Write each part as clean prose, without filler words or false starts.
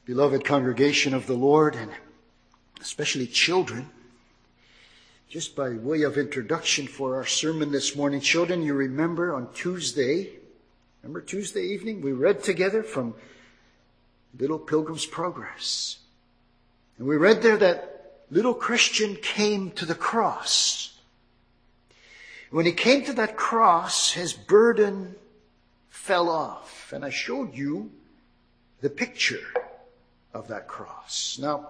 Beloved congregation of the Lord, and especially children, just by way of introduction for our sermon this morning, children, you remember on Tuesday evening, we read together from Little Pilgrim's Progress. And we read there that little Christian came to the cross. When he came to that cross, his burden fell off. And I showed you the picture of that cross. Now,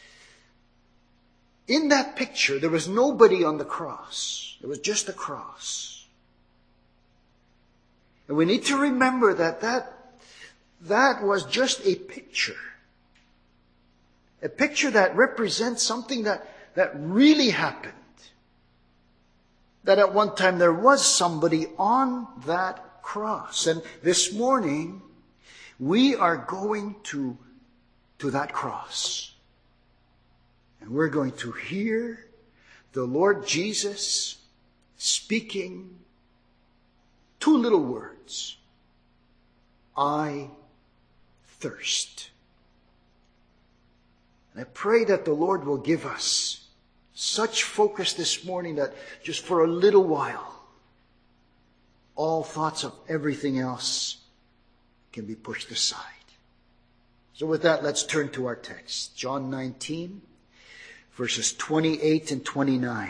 in that picture, there was nobody on the cross. It was just a cross. And we need to remember that was just a picture. A picture that represents something that really happened. That at one time there was somebody on that cross. And this morning, we are going to that cross. And we're going to hear the Lord Jesus speaking two little words. I thirst. And I pray that the Lord will give us such focus this morning that just for a little while, all thoughts of everything else can be pushed aside. So with that, let's turn to our text. John 19, verses 28 and 29.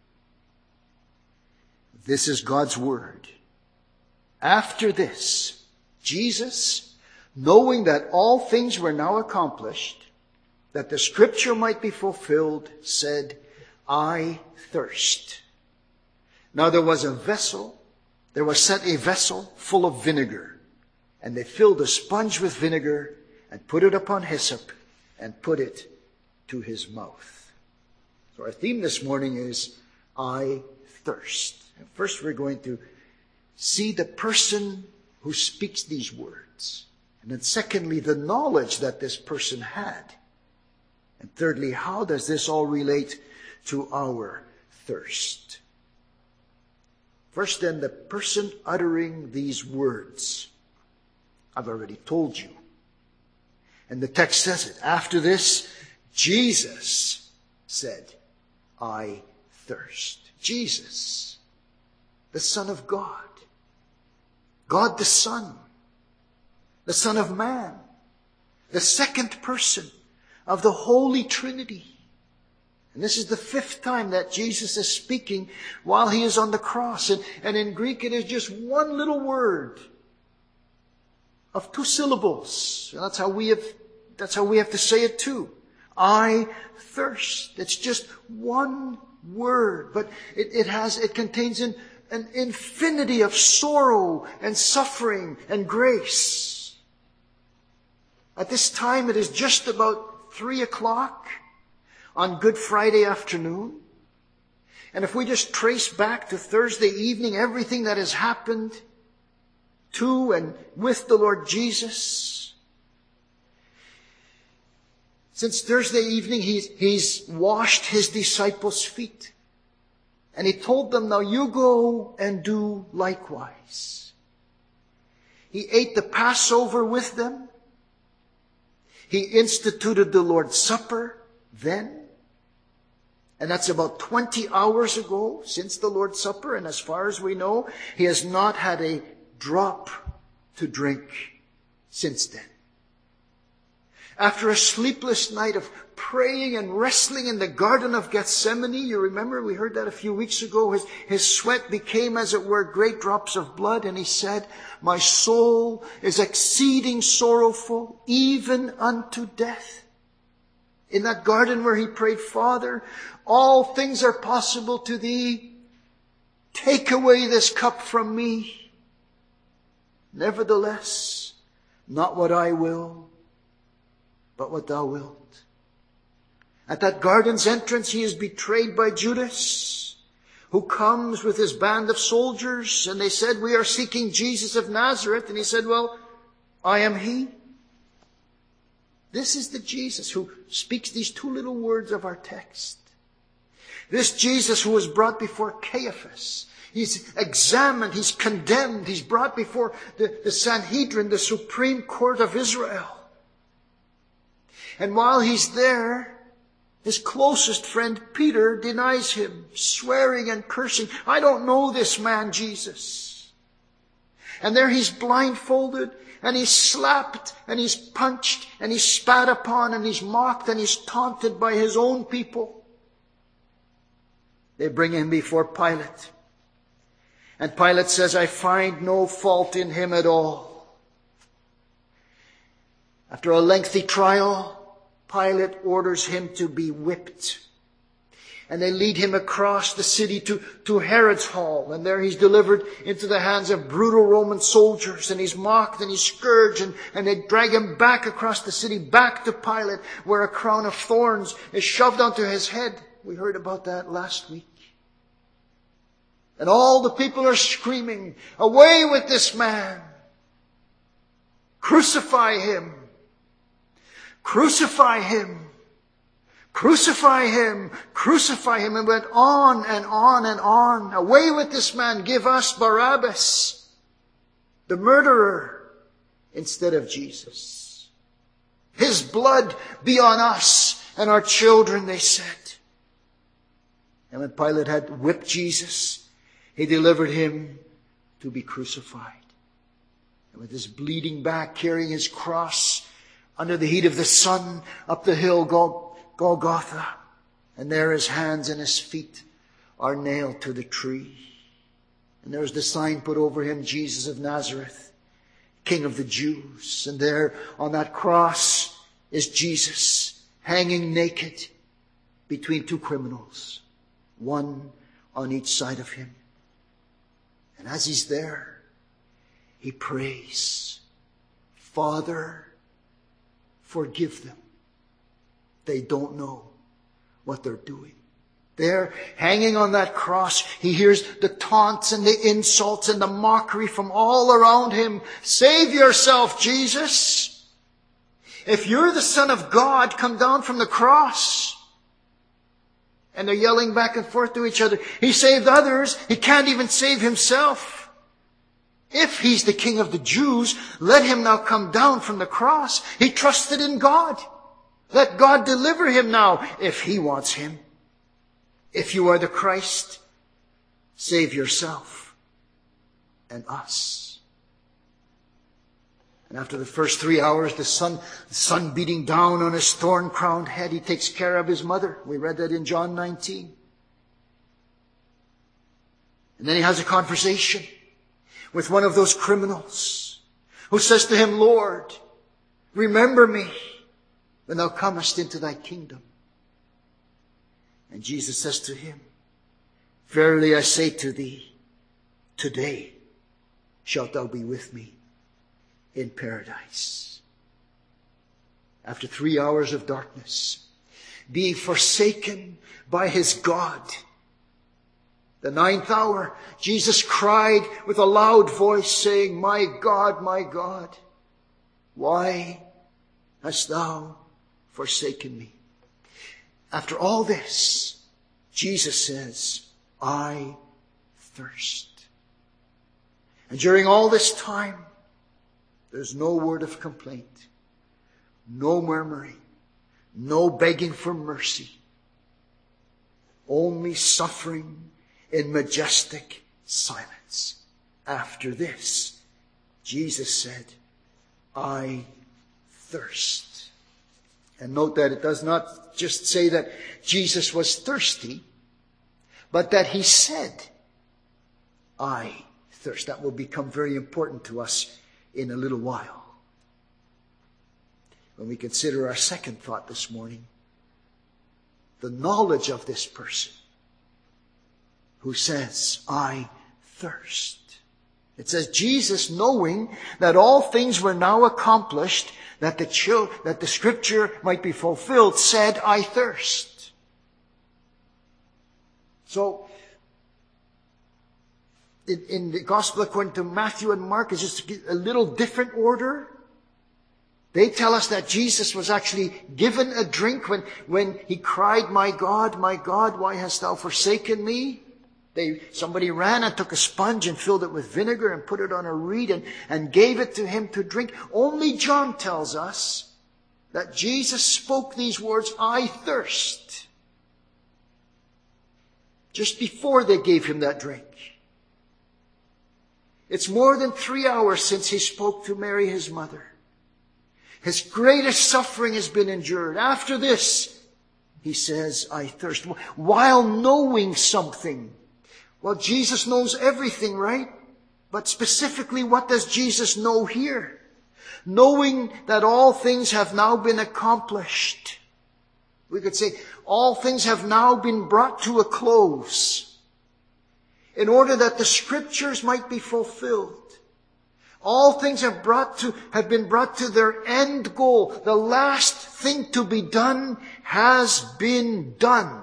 This is God's word. After this, Jesus, knowing that all things were now accomplished, that the scripture might be fulfilled, said, I thirst. Now there was set a vessel full of vinegar, and they filled a sponge with vinegar and put it upon hyssop and put it to his mouth. So our theme this morning is, I thirst. And first we're going to see the person who speaks these words. And then secondly, the knowledge that this person had. And thirdly, how does this all relate to our thirst? First then, the person uttering these words. I've already told you. And the text says it. After this, Jesus said, I thirst. Jesus, the Son of God. God the Son of Man, the second person of the Holy Trinity. And this is the fifth time that Jesus is speaking while he is on the cross. And in Greek it is just one little word of two syllables. And that's how we have to say it too. I thirst. It's just one word, but it contains an infinity of sorrow and suffering and grace. At this time, it is just about 3:00 on Good Friday afternoon. And if we just trace back to Thursday evening, everything that has happened to and with the Lord Jesus. Since Thursday evening, he's washed his disciples' feet. And he told them, now you go and do likewise. He ate the Passover with them. He instituted the Lord's Supper then. And that's about 20 hours ago since the Lord's Supper. And as far as we know, he has not had a drop to drink since then. After a sleepless night of praying and wrestling in the Garden of Gethsemane, you remember, we heard that a few weeks ago, his sweat became, as it were, great drops of blood, and he said, my soul is exceeding sorrowful, even unto death. In that garden where he prayed, Father, all things are possible to thee. Take away this cup from me. Nevertheless, not what I will, but what thou wilt. At that garden's entrance, he is betrayed by Judas, who comes with his band of soldiers. And they said, we are seeking Jesus of Nazareth. And he said, well, I am he. This is the Jesus who speaks these two little words of our text. This Jesus who was brought before Caiaphas. He's examined, he's condemned, he's brought before the Sanhedrin, the supreme court of Israel. And while he's there, his closest friend Peter denies him, swearing and cursing, "I don't know this man, Jesus." And there he's blindfolded, and he's slapped, and he's punched, and he's spat upon, and he's mocked, and he's taunted by his own people. They bring him before Pilate. And Pilate says, "I find no fault in him at all." After a lengthy trial, Pilate orders him to be whipped. And they lead him across the city to Herod's hall. And there he's delivered into the hands of brutal Roman soldiers. And he's mocked and he's scourged. And they drag him back across the city, back to Pilate, where a crown of thorns is shoved onto his head. We heard about that last week. And all the people are screaming, "Away with this man! Crucify him! Crucify him! Crucify him! Crucify him!" And went on and on and on. "Away with this man! Give us Barabbas, the murderer, instead of Jesus. His blood be on us and our children," they said. And when Pilate had whipped Jesus, he delivered him to be crucified. And with his bleeding back, carrying his cross under the heat of the sun up the hill Golgotha. And there his hands and his feet are nailed to the tree. And there's the sign put over him, "Jesus of Nazareth, King of the Jews." And there on that cross is Jesus, hanging naked between two criminals, one on each side of him. And as he's there, he prays, "Father, forgive them. They don't know what they're doing." There, hanging on that cross, he hears the taunts and the insults and the mockery from all around him. "Save yourself, Jesus. If you're the Son of God, come down from the cross." And they're yelling back and forth to each other. He saved others. He can't even save himself. If he's the King of the Jews, let him now come down from the cross. He trusted in God. Let God deliver him now if he wants him. If you are the Christ, save yourself and us. And after the first 3 hours, the sun beating down on his thorn-crowned head, he takes care of his mother. We read that in John 19. And then he has a conversation with one of those criminals who says to him, "Lord, remember me when thou comest into thy kingdom." And Jesus says to him, "Verily I say to thee, today shalt thou be with me in paradise." After 3 hours of darkness, being forsaken by his God, the 9th hour, Jesus cried with a loud voice, saying, my God, why hast thou forsaken me?" After all this, Jesus says, "I thirst." And during all this time, there's no word of complaint, no murmuring, no begging for mercy, only suffering in majestic silence. After this, Jesus said, "I thirst." And note that it does not just say that Jesus was thirsty, but that he said, "I thirst." That will become very important to us in a little while, when we consider our second thought this morning, the knowledge of this person who says, "I thirst." It says, Jesus, knowing that all things were now accomplished, that the scripture might be fulfilled, said, "I thirst." So, in the Gospel according to Matthew and Mark, it's just a little different order. They tell us that Jesus was actually given a drink when he cried, my God, why hast thou forsaken me?" Somebody ran and took a sponge and filled it with vinegar and put it on a reed and gave it to him to drink. Only John tells us that Jesus spoke these words, "I thirst," just before they gave him that drink. It's more than 3 hours since he spoke to Mary, his mother. His greatest suffering has been endured. After this, he says, "I thirst." While knowing something. Well, Jesus knows everything, right? But specifically, what does Jesus know here? Knowing that all things have now been accomplished. We could say, all things have now been brought to a close, in order that the Scriptures might be fulfilled. All things have been brought to their end goal. The last thing to be done has been done.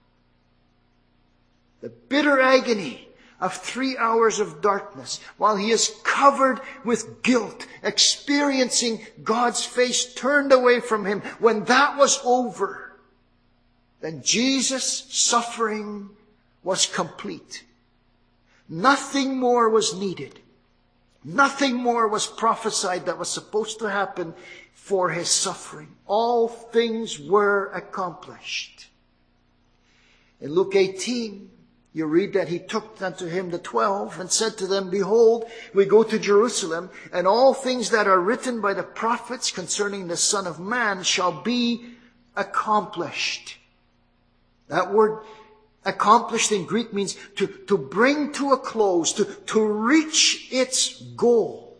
The bitter agony of 3 hours of darkness, while he is covered with guilt, experiencing God's face turned away from him, when that was over, then Jesus' suffering was complete. Nothing more was needed. Nothing more was prophesied that was supposed to happen for his suffering. All things were accomplished. In Luke 18, you read that he took unto him the 12 and said to them, "Behold, we go to Jerusalem, and all things that are written by the prophets concerning the Son of Man shall be accomplished." That word accomplished in Greek means to bring to a close, to reach its goal.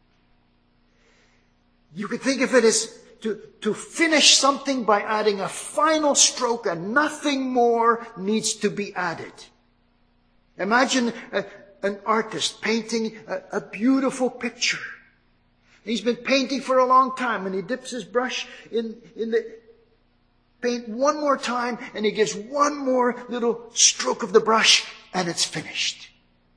You could think of it as to finish something by adding a final stroke, and nothing more needs to be added. Imagine an artist painting a beautiful picture. He's been painting for a long time, and he dips his brush in the paint one more time, and he gives one more little stroke of the brush, and it's finished.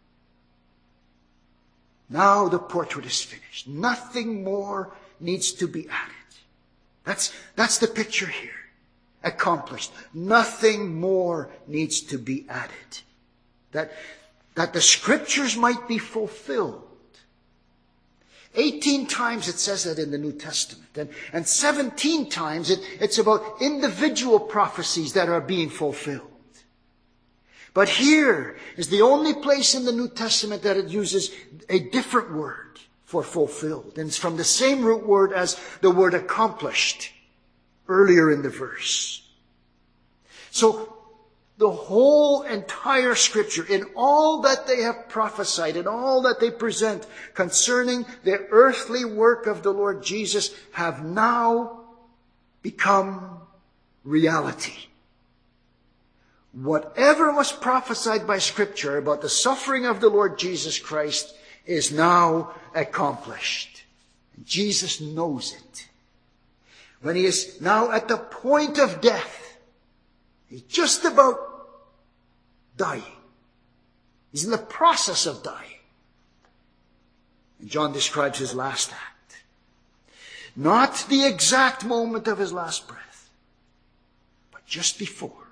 Now the portrait is finished. Nothing more needs to be added. That's the picture here. Accomplished. Nothing more needs to be added. That the Scriptures might be fulfilled. 18 times it says that in the New Testament. And 17 times it's about individual prophecies that are being fulfilled. But here is the only place in the New Testament that it uses a different word for fulfilled. And it's from the same root word as the word accomplished earlier in the verse. So the whole entire Scripture, in all that they have prophesied, in all that they present concerning the earthly work of the Lord Jesus, have now become reality. Whatever was prophesied by Scripture about the suffering of the Lord Jesus Christ is now accomplished. Jesus knows it. When he is now at the point of death, he's just about dying. He's in the process of dying. And John describes his last act. Not the exact moment of his last breath, but just before.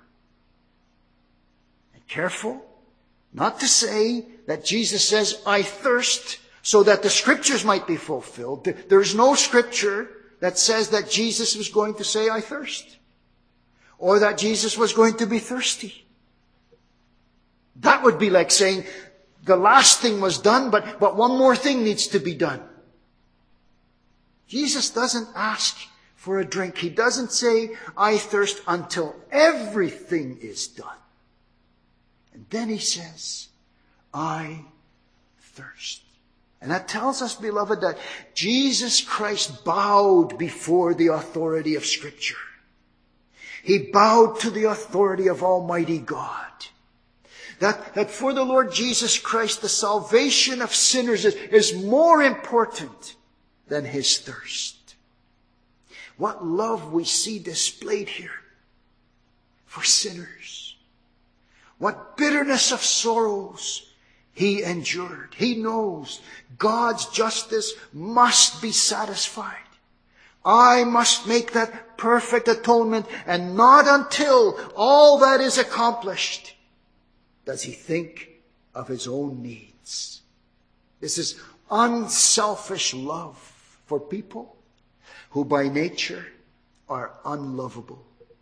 And careful not to say that Jesus says, "I thirst," so that the Scriptures might be fulfilled. There's no Scripture that says that Jesus was going to say, "I thirst," or that Jesus was going to be thirsty. That would be like saying the last thing was done, but one more thing needs to be done. Jesus doesn't ask for a drink. He doesn't say, "I thirst," until everything is done. And then he says, "I thirst." And that tells us, beloved, that Jesus Christ bowed before the authority of Scripture. He bowed to the authority of Almighty God. That for the Lord Jesus Christ, the salvation of sinners is more important than his thirst. What love we see displayed here for sinners. What bitterness of sorrows he endured. He knows God's justice must be satisfied. I must make that perfect atonement, and not until all that is accomplished does he think of his own needs. This is unselfish love for people who by nature are unlovable.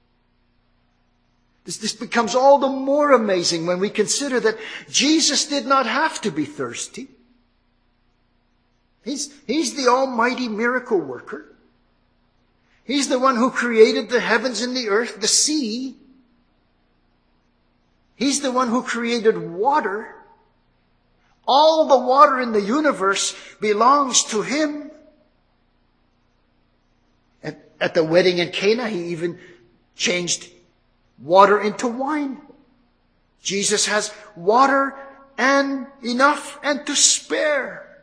This becomes all the more amazing when we consider that Jesus did not have to be thirsty. He's the almighty miracle worker. He's the one who created the heavens and the earth, the sea. He's the one who created water. All the water in the universe belongs to Him. At the wedding in Cana, He even changed water into wine. Jesus has water and enough and to spare.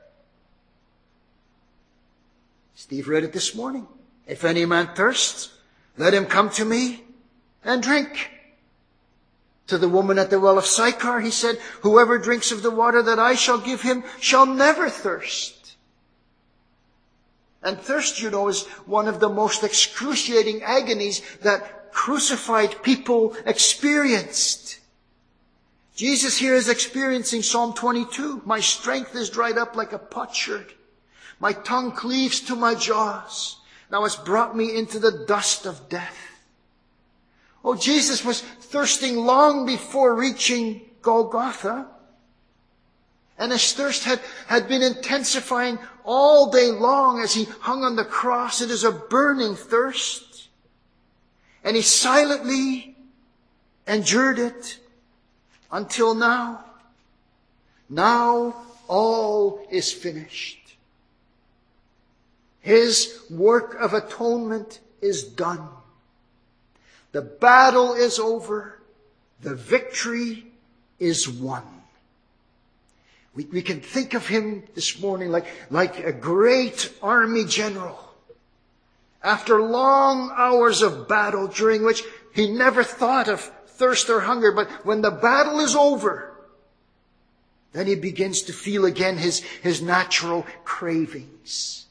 Steve read it this morning. If any man thirsts, let him come to me and drink. To the woman at the well of Sychar, He said, whoever drinks of the water that I shall give him shall never thirst. And thirst, you know, is one of the most excruciating agonies that crucified people experienced. Jesus here is experiencing Psalm 22. My strength is dried up like a potsherd. My tongue cleaves to my jaws. Thou hast brought me into the dust of death. Oh, Jesus was thirsting long before reaching Golgotha. And his thirst had been intensifying all day long as He hung on the cross. It is a burning thirst. And He silently endured it until now. Now all is finished. His work of atonement is done. The battle is over. The victory is won. We can think of Him this morning like a great army general. After long hours of battle during which he never thought of thirst or hunger, but when the battle is over, then he begins to feel again his natural cravings.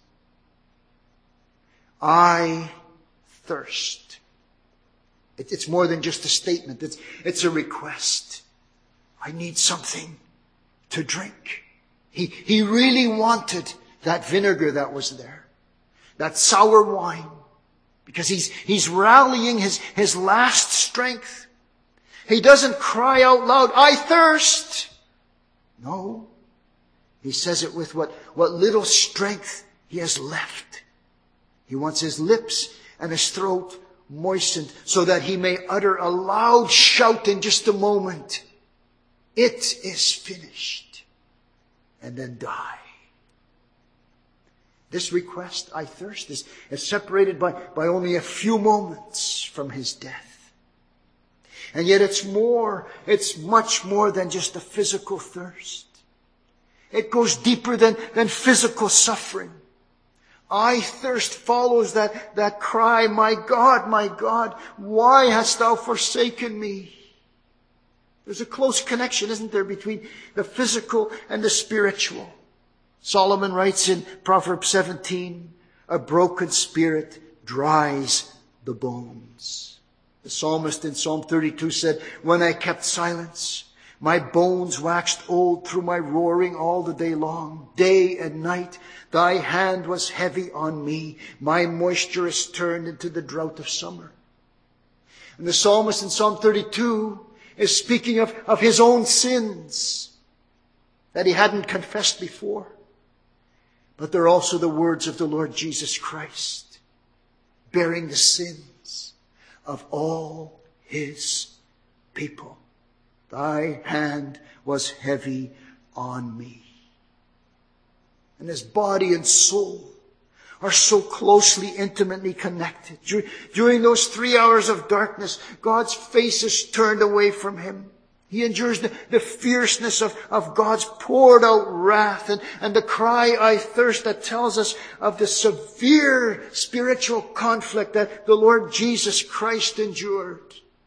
I thirst. It's more than just a statement. It's a request. I need something to drink. He really wanted that vinegar that was there. That sour wine. Because he's rallying his last strength. He doesn't cry out loud, I thirst. No. He says it with what little strength he has left. He wants his lips and his throat moistened so that he may utter a loud shout in just a moment. It is finished. And then die. This request, I thirst, is separated by only a few moments from his death. And yet it's much more than just a physical thirst. It goes deeper than physical suffering. I thirst follows that cry, my God, why hast thou forsaken me? There's a close connection, isn't there, between the physical and the spiritual. Solomon writes in Proverbs 17, a broken spirit dries the bones. The psalmist in Psalm 32 said, when I kept silence, my bones waxed old through my roaring all the day long. Day and night, thy hand was heavy on me. My moisture is turned into the drought of summer. And the psalmist in Psalm 32 is speaking of his own sins that he hadn't confessed before. But they're also the words of the Lord Jesus Christ, bearing the sins of all his people. Thy hand was heavy on me. And his body and soul are so closely, intimately connected. During those 3 hours of darkness, God's face is turned away from him. He endures the fierceness of God's poured out wrath and the cry, I thirst, that tells us of the severe spiritual conflict that the Lord Jesus Christ endured.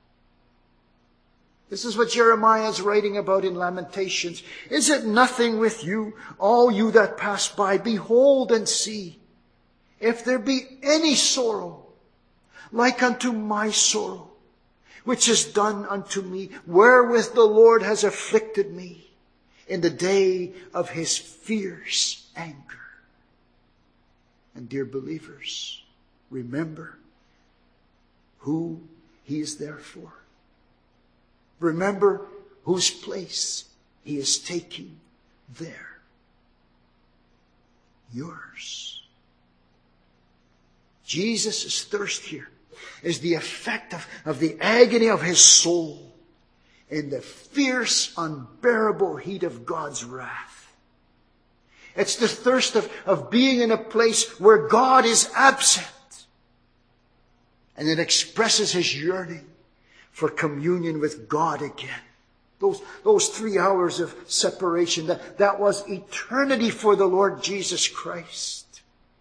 This is what Jeremiah is writing about in Lamentations. Is it nothing with you, all you that pass by? Behold and see. If there be any sorrow, like unto my sorrow, which is done unto me, wherewith the Lord has afflicted me in the day of his fierce anger. And dear believers, remember, who he is there for. Remember whose place he is taking there. Yours. Jesus' thirst here is the effect of the agony of his soul in the fierce, unbearable heat of God's wrath. It's the thirst of being in a place where God is absent. And it expresses his yearning for communion with God again. Those 3 hours of separation, that was eternity for the Lord Jesus Christ.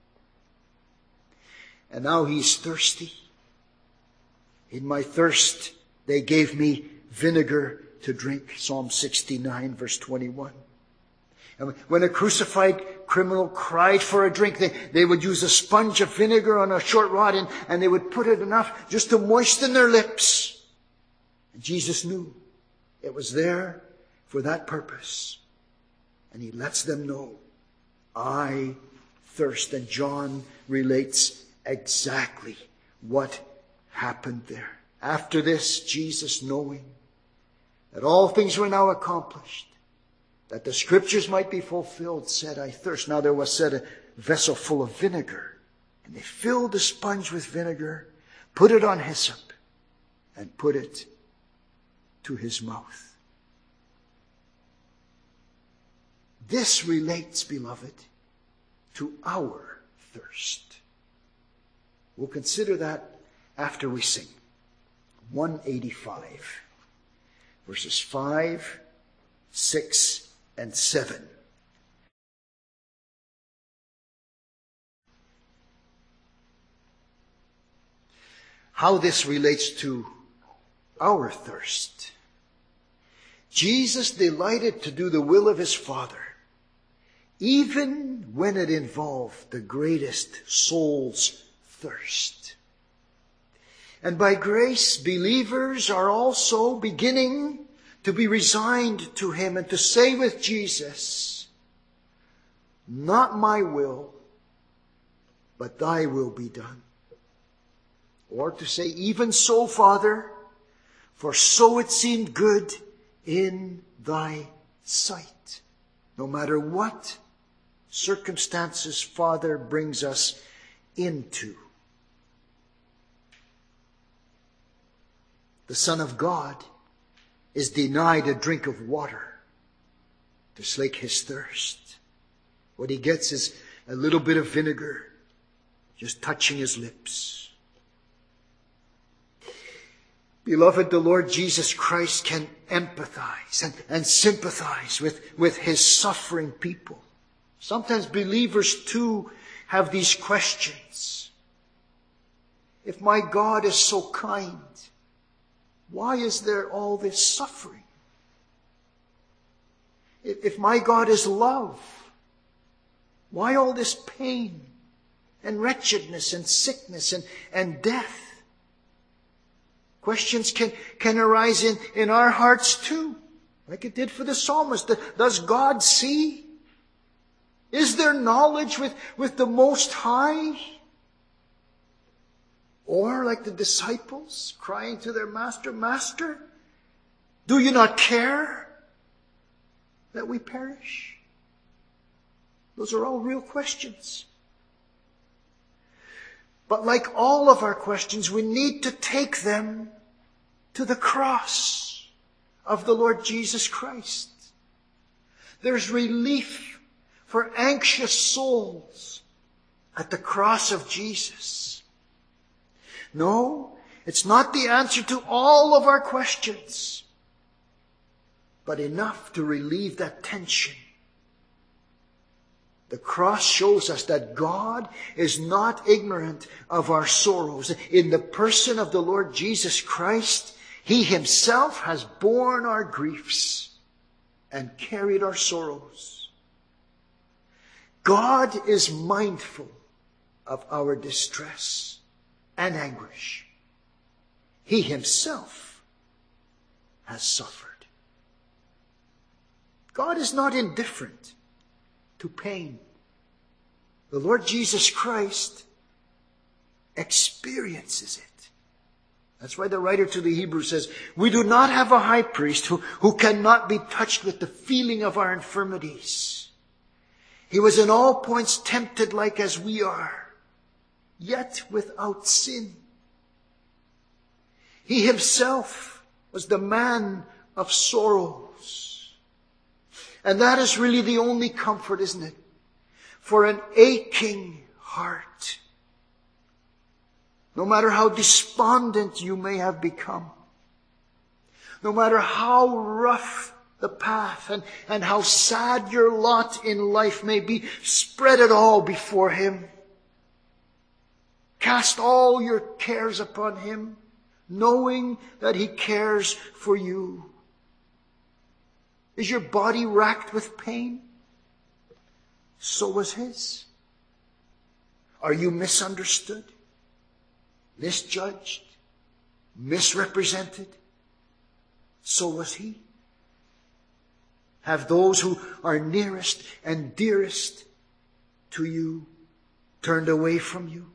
And now he's thirsty. In my thirst, they gave me vinegar to drink. Psalm 69, verse 21. And when a crucified criminal cried for a drink, they would use a sponge of vinegar on a short rod and they would put it enough just to moisten their lips. And Jesus knew it was there for that purpose. And he lets them know, I thirst. And John relates exactly what happened there. After this, Jesus, knowing that all things were now accomplished, that the scriptures might be fulfilled, said, I thirst. Now there was set a vessel full of vinegar, and they filled the sponge with vinegar, put it on hyssop, and put it to his mouth. This relates, beloved, to our thirst. We'll consider that after we sing. 185, verses 5, 6, and 7. How this relates to our thirst. Jesus delighted to do the will of his Father, even when it involved the greatest soul's thirst. And by grace, believers are also beginning to be resigned to him and to say with Jesus, not my will, but thy will be done. Or to say, even so, Father, for so it seemed good in thy sight. No matter what circumstances Father brings us into. The Son of God is denied a drink of water to slake his thirst. What he gets is a little bit of vinegar just touching his lips. Beloved, the Lord Jesus Christ can empathize and sympathize with his suffering people. Sometimes believers too have these questions. If my God is so kind, why is there all this suffering? If my God is love, why all this pain and wretchedness and sickness and death? Questions can arise in our hearts too, like it did for the psalmist. Does God see? Is there knowledge with the Most High? Or like the disciples crying to their master, Master, do you not care that we perish? Those are all real questions. But like all of our questions, we need to take them to the cross of the Lord Jesus Christ. There's relief for anxious souls at the cross of Jesus. No, it's not the answer to all of our questions, but enough to relieve that tension. The cross shows us that God is not ignorant of our sorrows. In the person of the Lord Jesus Christ, he himself has borne our griefs and carried our sorrows. God is mindful of our distress and anguish. He himself has suffered. God is not indifferent to pain. The Lord Jesus Christ experiences it. That's why the writer to the Hebrews says, we do not have a high priest who cannot be touched with the feeling of our infirmities. He was in all points tempted like as we are, yet without sin. He himself was the man of sorrows. And that is really the only comfort, isn't it? For an aching heart. No matter how despondent you may have become, no matter how rough the path and how sad your lot in life may be, spread it all before Him. Cast all your cares upon Him, knowing that He cares for you. Is your body racked with pain? So was His. Are you misunderstood? Misjudged, misrepresented? So was He. Have those who are nearest and dearest to you turned away from you?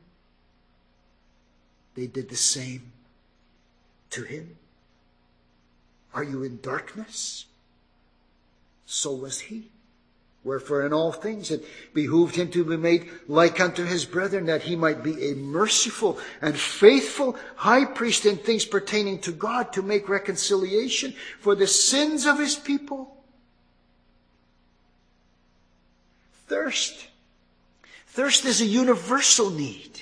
They did the same to Him. Are you in darkness? So was He. Wherefore in all things it behooved Him to be made like unto His brethren, that He might be a merciful and faithful high priest in things pertaining to God, to make reconciliation for the sins of His people. Thirst. Thirst is a universal need.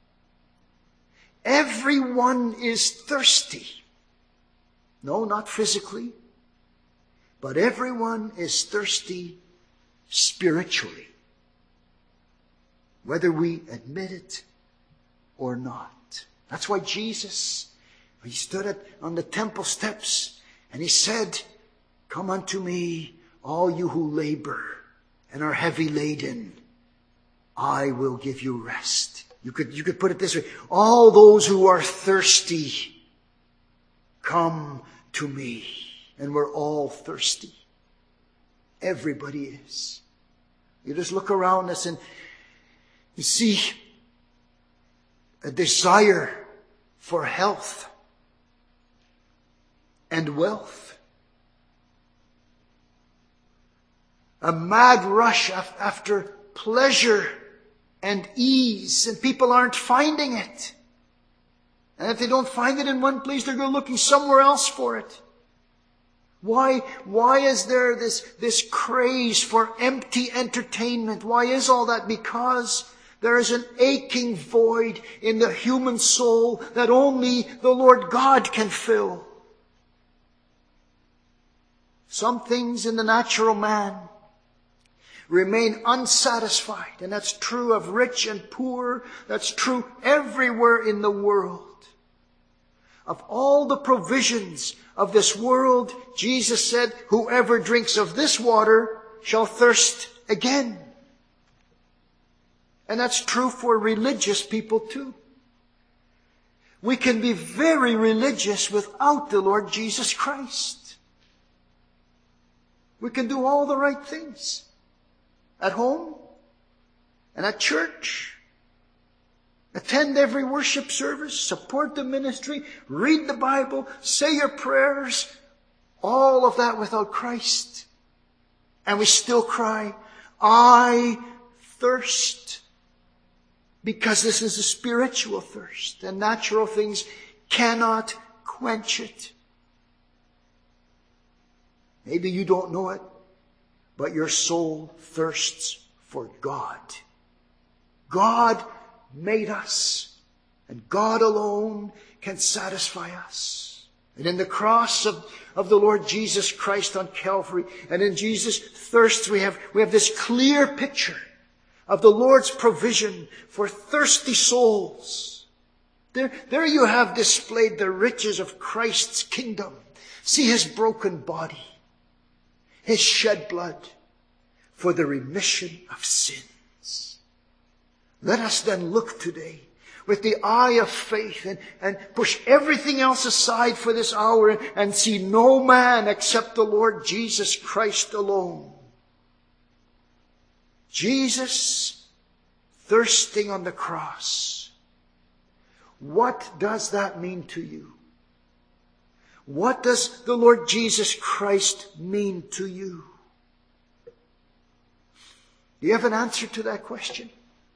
Everyone is thirsty. No, not physically, but everyone is thirsty spiritually, whether we admit it or not. That's why Jesus, He stood on the temple steps and He said, "Come unto me, all you who labor and are heavy laden, I will give you rest." You could put it this way: all those who are thirsty, come to me. And we're all thirsty. Everybody is. You just look around us and you see a desire for health and wealth. A mad rush after pleasure and ease, and people aren't finding it. And if they don't find it in one place, they're going looking somewhere else for it. Why is there this craze for empty entertainment? Why is all that? Because there is an aching void in the human soul that only the Lord God can fill. Some things in the natural man remain unsatisfied, and that's true of rich and poor. That's true everywhere in the world. Of all the provisions of this world, Jesus said, "Whoever drinks of this water shall thirst again." And that's true for religious people too. We can be very religious without the Lord Jesus Christ. We can do all the right things at home and at church. Attend every worship service, support the ministry, read the Bible, say your prayers, all of that without Christ. And we still cry, "I thirst." Because this is a spiritual thirst, and natural things cannot quench it. Maybe you don't know it, but your soul thirsts for God. God made us, and God alone can satisfy us. And in the cross of the Lord Jesus Christ on Calvary, and in Jesus' thirst, we have this clear picture of the Lord's provision for thirsty souls. There you have displayed the riches of Christ's kingdom. See His broken body, His shed blood for the remission of sins. Let us then look today with the eye of faith and push everything else aside for this hour and see no man except the Lord Jesus Christ alone. Jesus, thirsting on the cross, What does that mean to you? What does the Lord Jesus Christ mean to you? Do you have an answer to that question?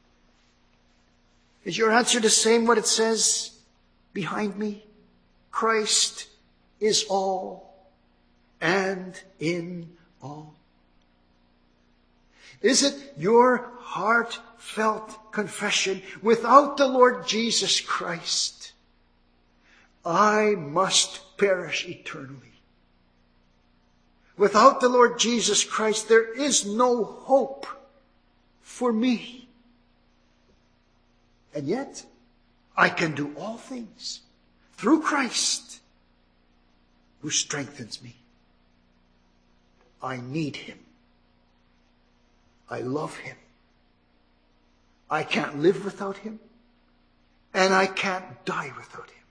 Is your answer the same what it says behind me? Christ is all and in all. Is it your heartfelt confession, without the Lord Jesus Christ, I must perish eternally? Without the Lord Jesus Christ, there is no hope for me. And yet, I can do all things through Christ who strengthens me. I need Him. I love Him. I can't live without Him, and I can't die without Him.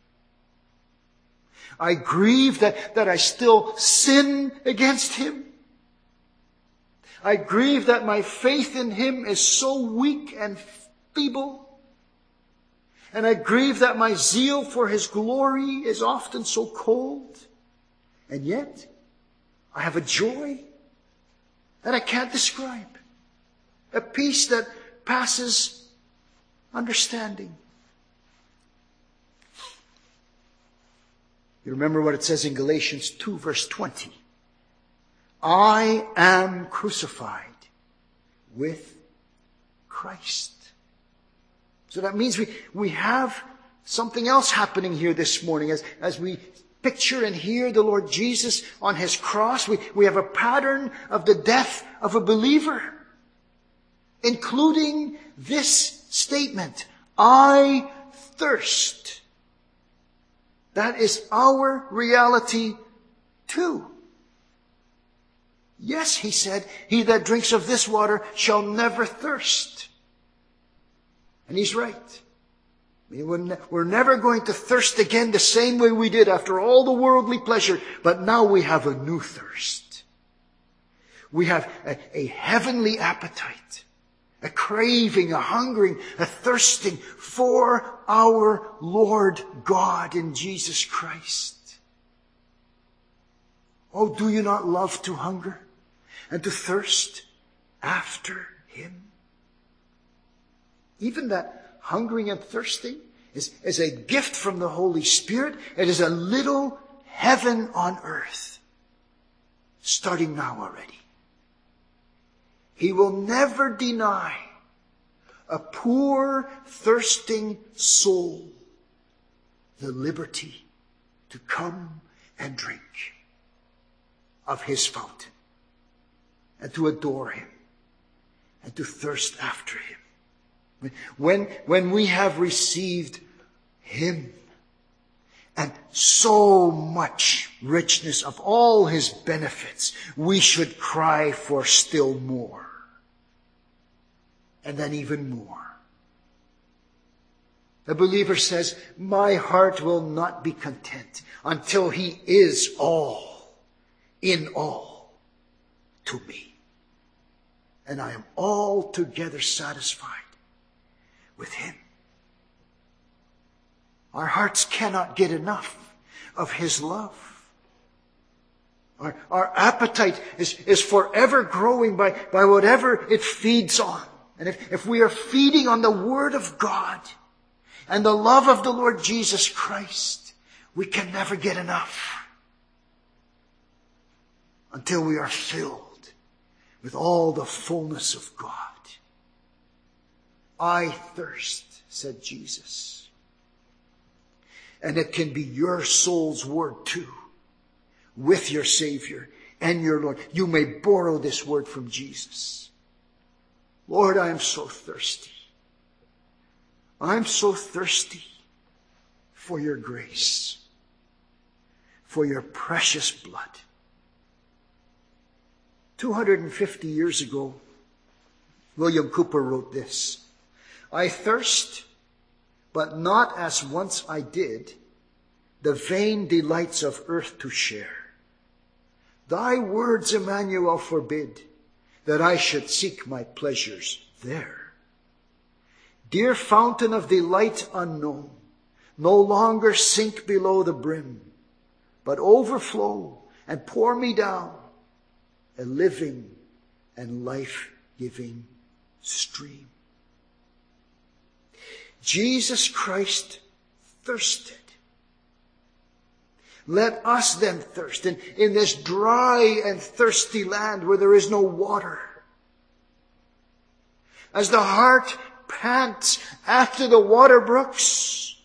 I grieve that I still sin against Him. I grieve that my faith in Him is so weak and feeble. And I grieve that my zeal for His glory is often so cold. And yet, I have a joy that I can't describe. A peace that passes understanding. You remember what it says in Galatians 2 verse 20. I am crucified with Christ. So that means we have something else happening here this morning. As we picture and hear the Lord Jesus on His cross, we have a pattern of the death of a believer, including this statement, I thirst. That is our reality too. Yes, He said, he that drinks of this water shall never thirst. And He's right. We're never going to thirst again the same way we did after all the worldly pleasure. But now we have a new thirst. We have a heavenly appetite, a craving, a hungering, a thirsting for our Lord God in Jesus Christ. Oh, do you not love to hunger and to thirst after Him? Even that hungering and thirsting is a gift from the Holy Spirit. It is a little heaven on earth, starting now already. He will never deny a poor, thirsting soul the liberty to come and drink of His fountain and to adore Him and to thirst after Him. When we have received Him and so much richness of all His benefits, we should cry for still more. And then even more. The believer says, my heart will not be content until He is all, in all, to me. And I am altogether satisfied with Him. Our hearts cannot get enough of His love. Our appetite is forever growing by whatever it feeds on. And if we are feeding on the Word of God and the love of the Lord Jesus Christ, we can never get enough until we are filled with all the fullness of God. I thirst, said Jesus. And it can be your soul's word too, with your Savior and your Lord. You may borrow this word from Jesus. Lord, I am so thirsty. I'm so thirsty for your grace, for your precious blood. 250 years ago, William Cooper wrote this. I thirst, but not as once I did, the vain delights of earth to share. Thy words, Emmanuel, forbid that I should seek my pleasures there. Dear fountain of delight unknown, no longer sink below the brim, but overflow and pour me down a living and life-giving stream. Jesus Christ thirsted. Let us then thirst in this dry and thirsty land where there is no water. As the heart pants after the water brooks,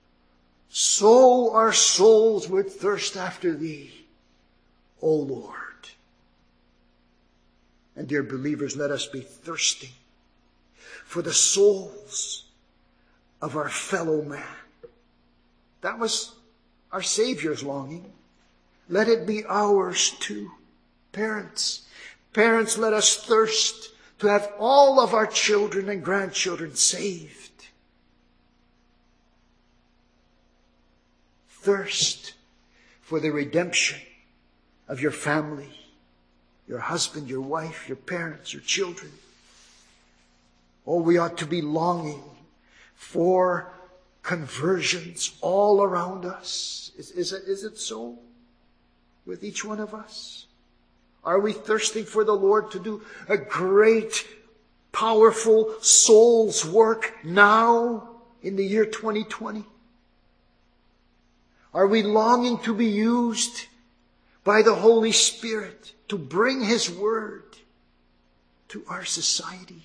so our souls would thirst after Thee, O Lord. And dear believers, let us be thirsting for the souls of our fellow man. That was our Savior's longing. Let it be ours too. Parents, let us thirst to have all of our children and grandchildren saved. Thirst for the redemption of your family, your husband, your wife, your parents, your children. Oh, we ought to be longing for conversions all around us. Is it so with each one of us? Are we thirsting for the Lord to do a great, powerful souls work now in the year 2020? Are we longing to be used by the Holy Spirit to bring His Word to our society?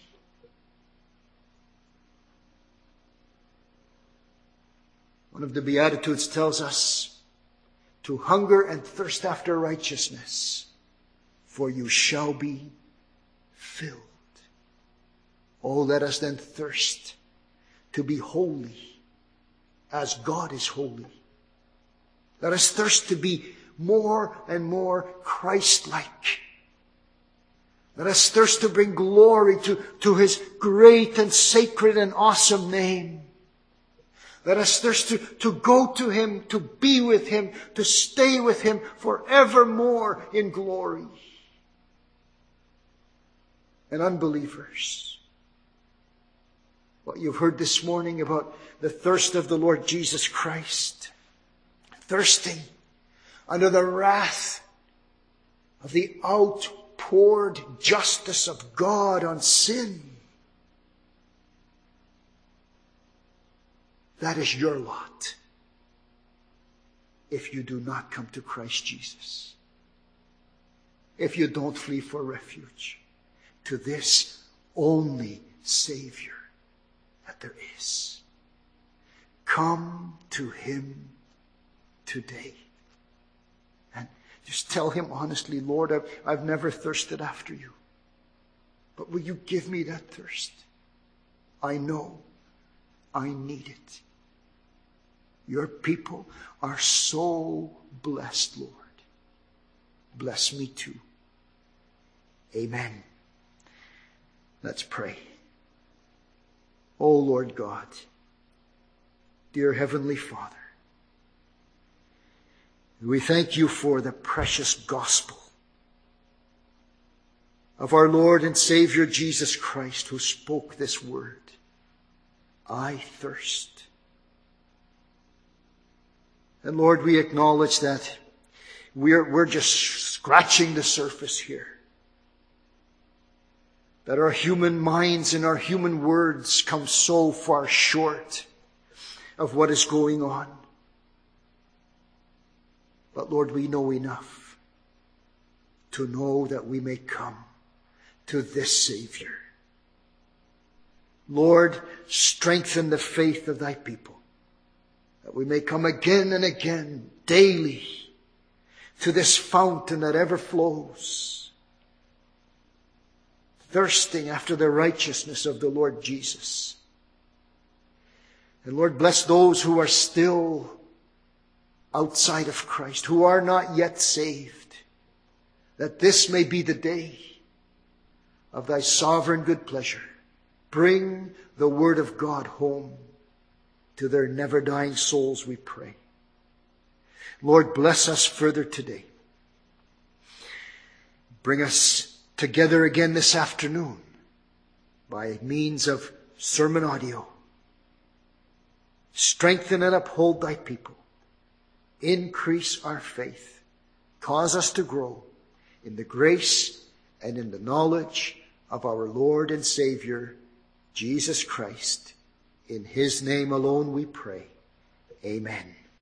One of the Beatitudes tells us to hunger and thirst after righteousness, for you shall be filled. Oh, let us then thirst to be holy as God is holy. Let us thirst to be more and more Christ-like. Let us thirst to bring glory to His great and sacred and awesome name. Let us thirst to go to Him, to be with Him, to stay with Him forevermore in glory. And unbelievers, what you've heard this morning about the thirst of the Lord Jesus Christ, thirsting under the wrath of the outpoured justice of God on sin. That is your lot if you do not come to Christ Jesus. If you don't flee for refuge to this only Savior that there is. Come to Him today. And just tell Him honestly, Lord, I've never thirsted after You. But will You give me that thirst? I know I need it. Your people are so blessed, Lord. Bless me too. Amen. Let's pray. Oh Lord God, dear Heavenly Father, we thank You for the precious gospel of our Lord and Savior Jesus Christ, who spoke this word, I thirst. And Lord, we acknowledge that we're just scratching the surface here. That our human minds and our human words come so far short of what is going on. But Lord, we know enough to know that we may come to this Savior. Lord, strengthen the faith of Thy people, that we may come again and again, daily, to this fountain that ever flows, thirsting after the righteousness of the Lord Jesus. And Lord, bless those who are still outside of Christ, who are not yet saved, that this may be the day of Thy sovereign good pleasure. Bring the Word of God home to their never-dying souls, we pray. Lord, bless us further today. Bring us together again this afternoon by means of sermon audio. Strengthen and uphold thy people. Increase our faith. Cause us to grow in the grace and in the knowledge of our Lord and Savior, Jesus Christ. In his name alone we pray. Amen.